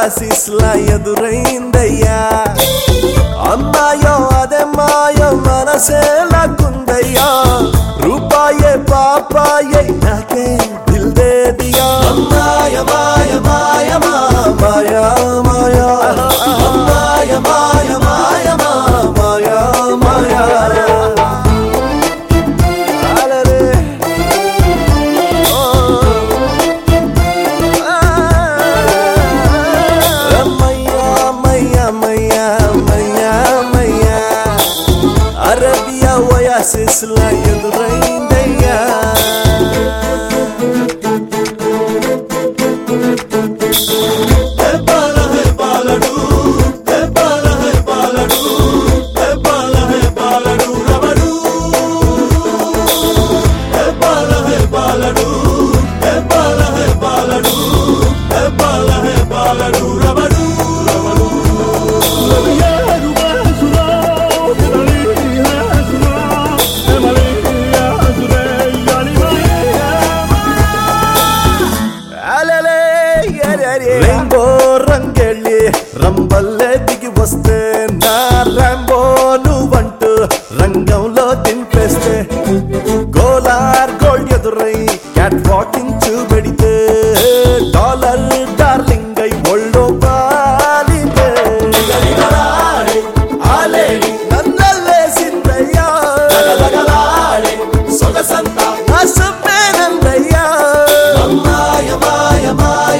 ఓయాసిస్లా ఎదురైందయ్యా అమ్మాయో అదే మాయో మనసే లాక్కుందయ్యా రూపాయే పాపాయే నాకే దిల్ దే దియా మాయ మాయ మాయ మాయ మాయ మాయ మాయ మాయ మాయ మాయ అరేబియా ఓయాసిస్లా ఎదురైందయ్యా రేంబో రంగెళ్ళి రంబల్లే దిగి వస్తే నా ర్యాంబో నువ్వంటూ రంగంలో దింపేస్తే గోలార్ గోల్డ్ ఎదురై క్యాట్ వాకింగ్ చూపెడితే డాలర్ డార్లింగ్ అయి ఒళ్ళో పాలితే నన్నల్లేసిందయ్యా సొగసంతా నా సుమ్మేనందయ్యా మాయ మాయ మాయ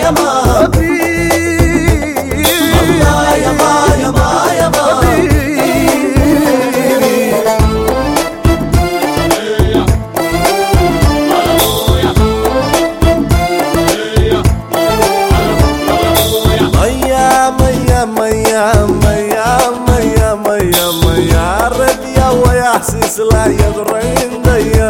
అరేబియా ఓయాసిస్లా ఎదురైందయ్యా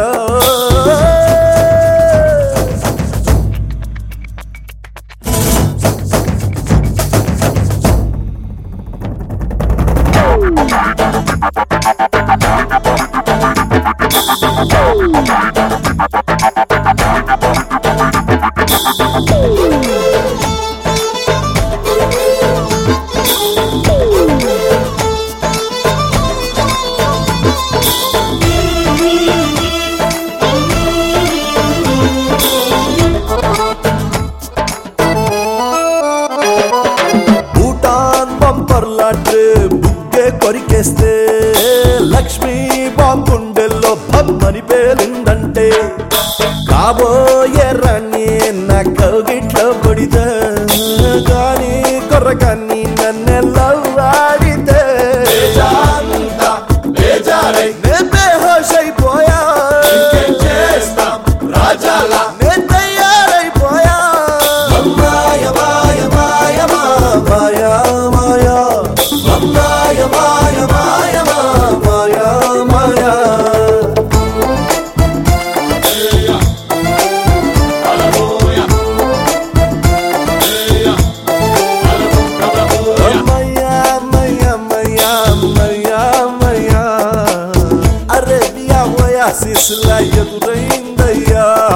బుగ్గే కొరికేస్తే లక్ష్మీ బాంబుండెల్లో బొమ్మని పేలిందంటే కాబోయే రాణి నా కౌగిట్లో పడితే కానీ కొర్రకాన్ని నన్నెల్లవాడితే బేహోషైపోయా రాజాలా నేను తయారైపోయా మాయ మాయ మాయ మాయ మాయ మాయ మాయ మాయ మాయ మాయ అరేబియా ఓయాసిస్లా ఎదురైందయ్యా